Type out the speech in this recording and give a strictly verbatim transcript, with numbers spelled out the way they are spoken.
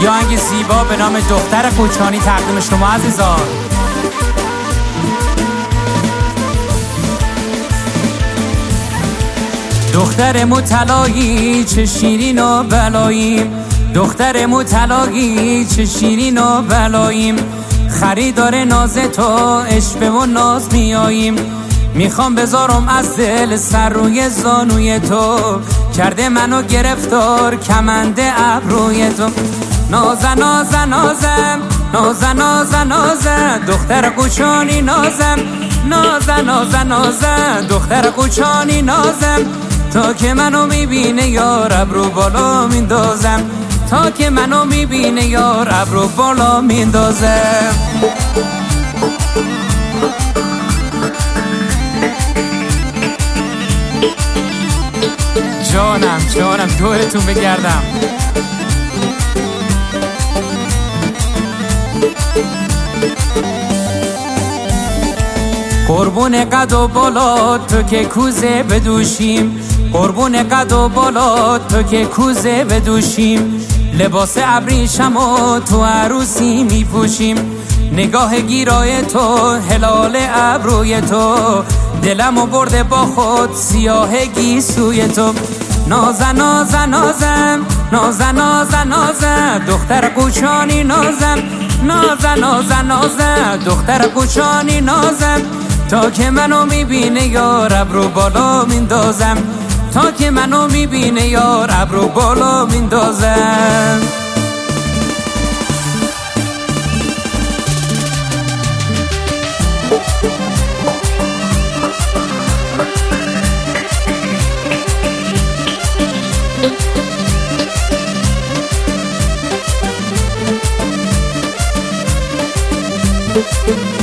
یا آهنگ زیبا به نام دختر کوچانی تقدیم شما عزیزان. دختر مطلعی چه شیرین و بلاییم، دختر مطلعی چه شیرین و بلاییم، خریدار ناز تو عشق و ناز میاییم. میخوام بذارم از دل سر روی زانوی تو، کرده منو گرفتار کمند ابروی تو. نازن نازن نازم نازن نازن نازم دختر کوچانی نازم، نازن نازن نازم دختر کوچانی نازم. تا که منو میبینه یار ابرو بالا میندازم، تا که منو میبینه یار ابرو بالا میندازم. جانم جانم دورتون بگردم. قربون قد و بالا تو که کوزه بدوشیم، قربون قد و بالا تو که کوزه بدوشیم. لباس ابریشم و تو عروسی میپوشیم، نگاه گیرای تو هلال ابروی تو، دلمو برده با خود سیاه گیسوی تو. نازن نازن نازم نازن نازن نازم دختر کوچانی نازم، نازن نازن نازم دختر کوچانی نازم. تا که منو میبینه یار ابرو بالا میندازم، تا که منو میبینه یار ابرو بالا میندازم. Thank you.